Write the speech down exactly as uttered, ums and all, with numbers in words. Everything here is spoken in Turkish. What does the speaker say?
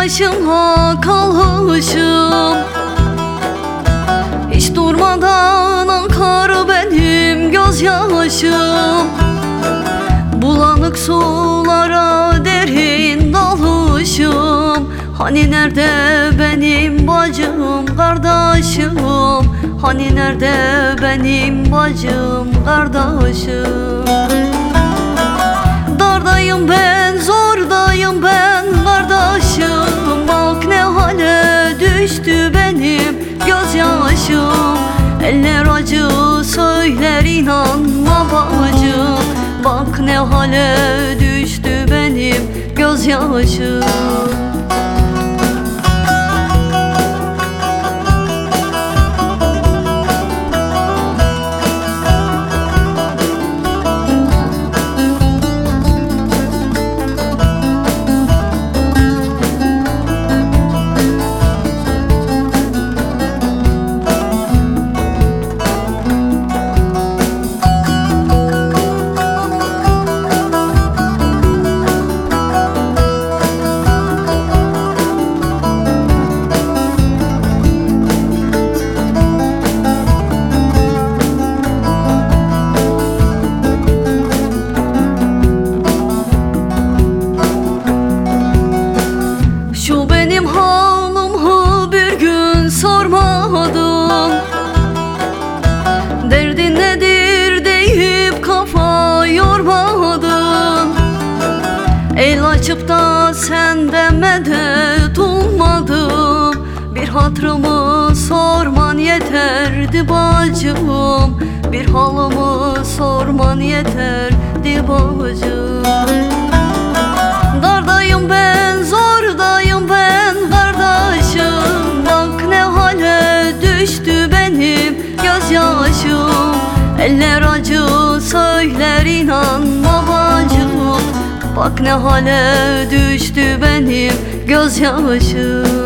başıma kalmışım. Hiç durmadan akar benim gözyaşım. Bulanık sulara derin dalmışım. Hani nerede benim bacım kardeşim? Hani nerede benim bacım kardeşim? Dardayım ben, zordayım ben kardeşim. Bak ne hale düştü benim gözyaşım. Eller acı söyler inanma bacım. Bak ne hale düştü benim gözyaşım. Şu benim halımı bir gün sormadım. Derdin nedir deyip kafa yormadım. El açıp da sen demede durmadım. Bir hatırımı sorman yeterdi bacım. Bir halımı sorman yeterdi bacım. Dardayım ben, zordayım ben kardeşim. Bak ne hale düştü benim gözyaşım. Eller acı söyler inanma bacım. Bak ne hale düştü benim gözyaşım.